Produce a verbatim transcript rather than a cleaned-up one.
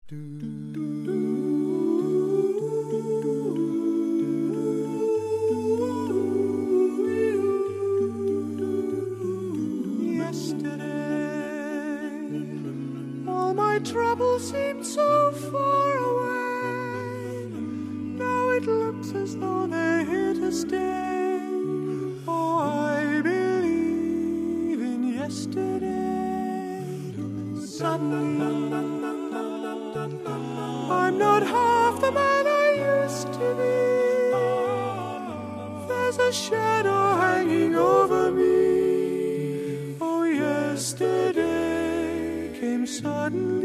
Trouble seemed so far away. Now it looks as though they're here to stay. Oh, I believe in yesterday. Suddenly, I'm not half the man I used to be. There's a shadow hanging over me. Oh, yesterday came suddenly.